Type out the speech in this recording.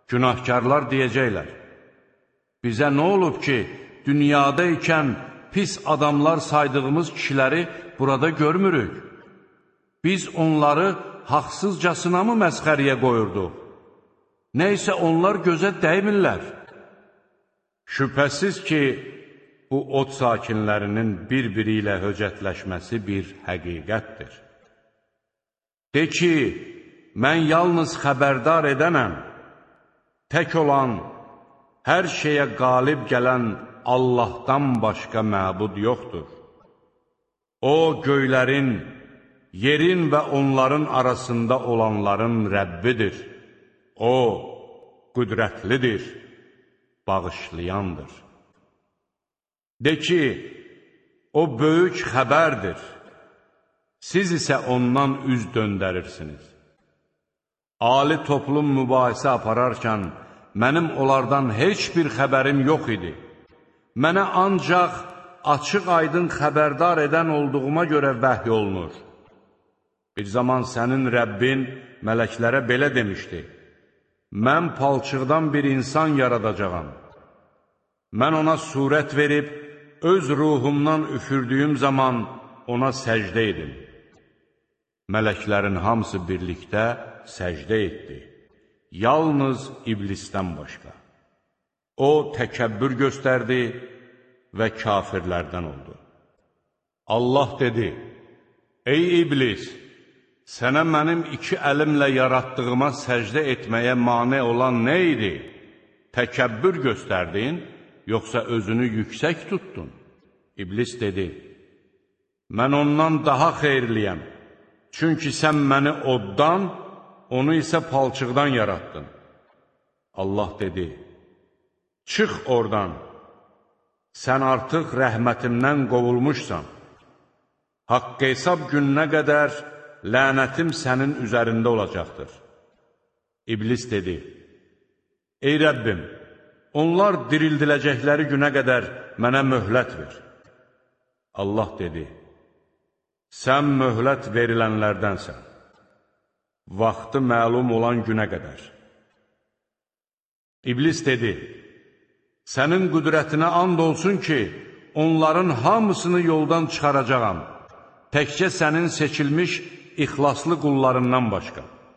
Günahkarlar deyəcəklər: bizə nə olub ki, dünyada ikən pis adamlar saydığımız kişiləri burada görmürük? Biz onları haqsızcasına mı məsxəriyə qoyurduq? Nəysə onlar gözə dəymirlər. Şübhəsiz ki, bu od sakinlərinin bir-biri ilə höcətləşməsi bir həqiqətdir. De ki, mən yalnız xəbərdar edənəm, tək olan, hər şeyə qalib gələn Allahdan başqa məbud yoxdur. O, göylərin, yerin və onların arasında olanların Rəbbidir. O, qüdrətlidir, bağışlayandır. De ki, o böyük xəbərdir, siz isə ondan üz döndərirsiniz. Ali toplum mübahisə apararkən, mənim onlardan heç bir xəbərim yox idi. Mənə ancaq açıq-aydın xəbərdar edən olduğuma görə vəhy olunur. Bir zaman sənin Rəbbin mələklərə belə demişdi: mən palçıqdan bir insan yaradacağam. Mən ona surət verib, öz ruhumdan üfürdüyüm zaman ona səcdə edin. Mələklərin hamısı birlikdə səcdə etdi. Yalnız iblisdən başqa. O, təkəbbür göstərdi və kafirlərdən oldu. Allah dedi: ey iblis, sənə mənim iki əlimlə yaratdığıma səcdə etməyə mane olan nə idi? Təkəbbür göstərdin, yoxsa özünü yüksək tutdun? İblis dedi: mən ondan daha xeyirliyəm. Çünki sən məni oddan, onu isə palçıqdan yarattın. Allah dedi: çıx oradan, sən artıq rəhmətimdən qovulmuşsan. Haqq hesab gününə qədər lənətim sənin üzərində olacaqdır. İblis dedi: ey Rəbbim, onlar dirildiləcəkləri günə qədər mənə möhlət ver. Allah dedi: sən möhlət verilənlərdənsən, vaxtı məlum olan günə qədər. İblis dedi: sənin qüdrətinə and olsun ki, onların hamısını yoldan çıxaracağam, təkcə sənin seçilmiş ixlaslı qullarından başqa.